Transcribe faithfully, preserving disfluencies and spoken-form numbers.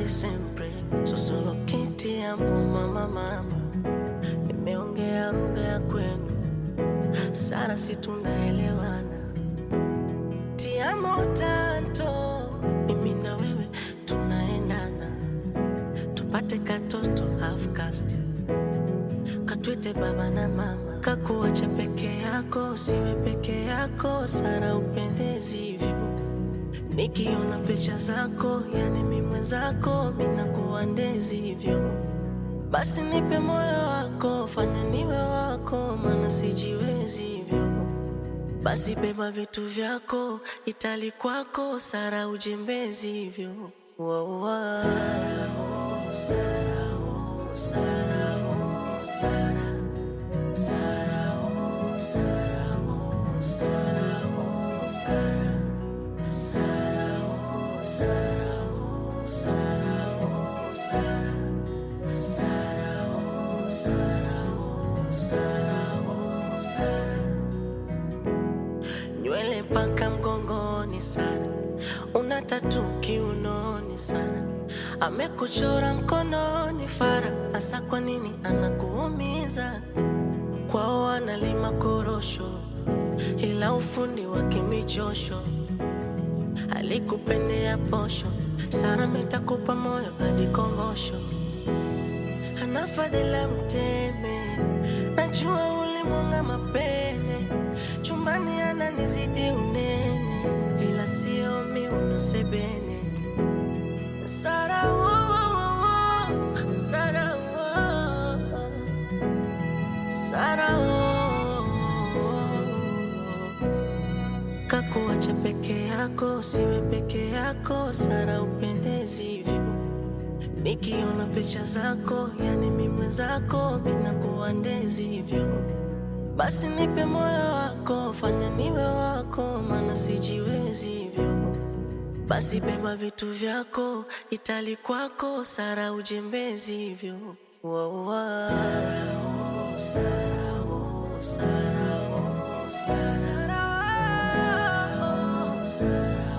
di sempre. So solo che ti amo mama mama. Nimeongea lugha ya kwenu, Sara si tunaelewana. Ti amo tanto, mimi na wewe tunaendana. Tupate katoto half caste, katwite baba na mama. Kakuacha peke yako, siwe peke yako, Sara upendezi hivyo. Nikiona picha zako, yani mimi mwenzako, minakuwa ndezi hivyo. Basi nipe moyo wako, fanya niwe wako, maana sijiwezi hivyo. Basi beba vitu vyako, Itali kwako, Sara ujembezi hivyo. Wow, wow. Sara, oh, Sara, oh, Sara, oh, Sara. Sara, oh, Sara, oh, Sara, oh, Sara. Sara, oh, Sara, oh, Sara, oh, Sara. Sara, oh, Sara, oh, Sara, oh, Sara. Nywele paka mgongoni Sara, una tatu kiunoni Sara. Amekuchora mkononi Fara, asa kwa nini anakuumiza? Kwao analima korosho, ila ufundi wa kimichosho. Alikupendea posho, Sara mitakupa moyo hadi kongosho. Anafadhila mteme, najua ulimwanga mapene. Chumbani ananizidi unene, ila sio miuno sebene. Sara, oh, oh, oh, Sara, oh, Sara, oh, kakuacha peke yako, siwe peke yako, Sara upendezi hivyo. Nikiona picha zako, yani mimi mwenzako, minakuwa ndezi hivyo. Basi nipe moyo wako, fanya niwe wako, maana sijiwezi hivyo. Basi beba vitu vyako, Itali kwako, Sara ujembezi hivyo. Wow, wow. Sara, oh, Sara, oh, Sara, oh, Sara. Sara, oh, Sara.